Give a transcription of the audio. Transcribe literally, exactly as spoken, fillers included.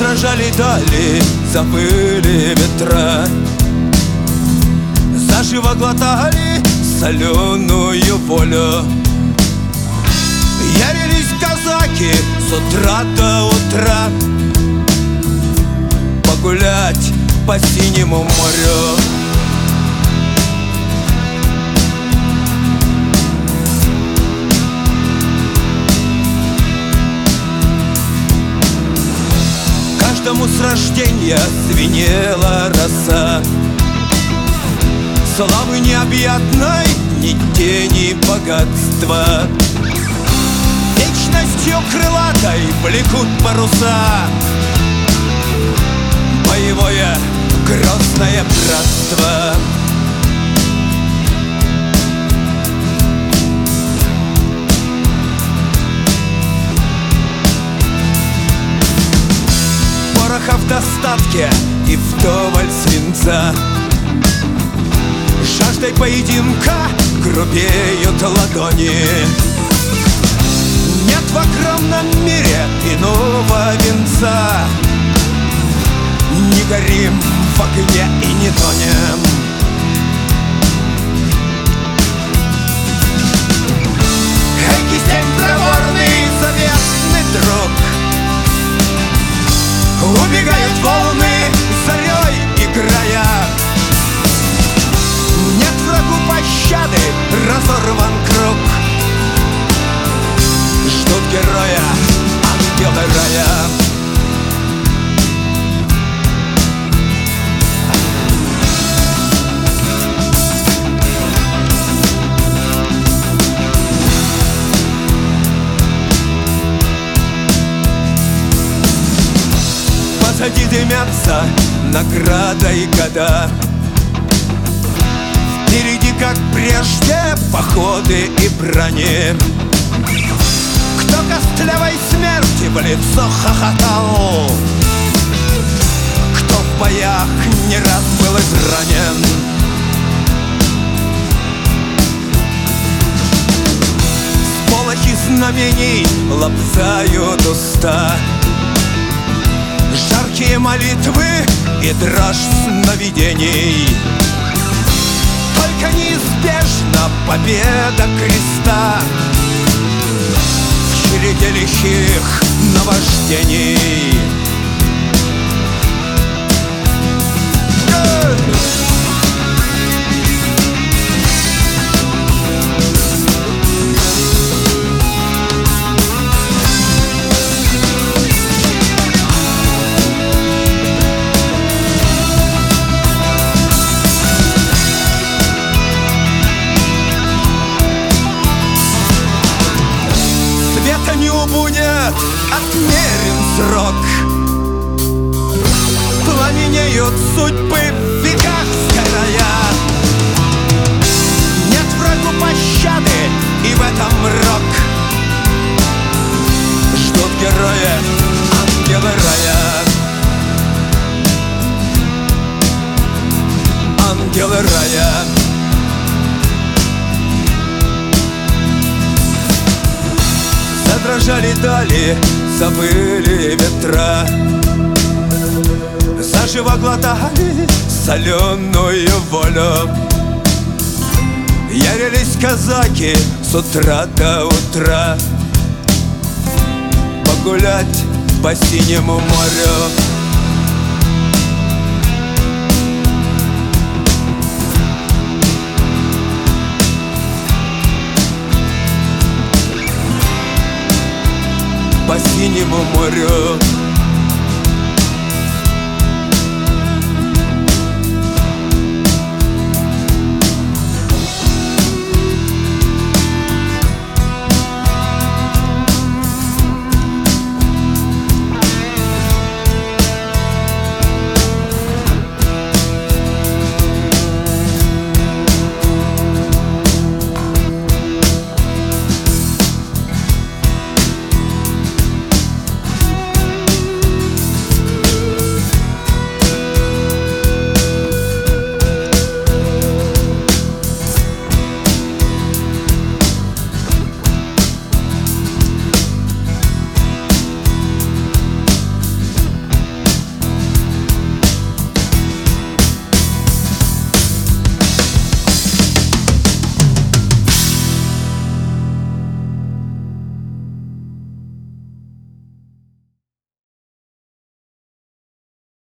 Задрожали дали, завыли ветра, заживо глотали соленую волю. Ярились казаки с утра до утра погулять по синему морю. Каждому с рождения звенела роса, славы необъятной, ни тени богатства. Вечностью крылатой блекут паруса, боевое грозное братство. Пороха в достатке и вдоволь свинца, жаждой поединка грубеют ладони. Нет в огромном мире иного венца, не горим в огне и не тонем. Эй, кистень проворный, заветный друг, убегают волны, зарей играя. Нет врагу пощады, разорван круг, ждут героя ангелы рая. Позади дымятся награда и года, впереди, как прежде, походы и брони. Кто костлявой смерти в лицо хохотал, кто в боях не раз был изранен. Сполохи знамений лобзают уста, жаркие молитвы и дрожь сновидений. Только неизбежна победа креста в череде лихих наваждений. Не убудет, отмерен срок, пламенеют судьбы в веках сгорая. Нет врагу пощады, и в этом рок, ждут герои ангелы рая. Ангелы рая. Задрожали дали, завыли ветра, заживо глотали соленую волю. Ярились казаки с утра до утра погулять по синему морю. По синему морю.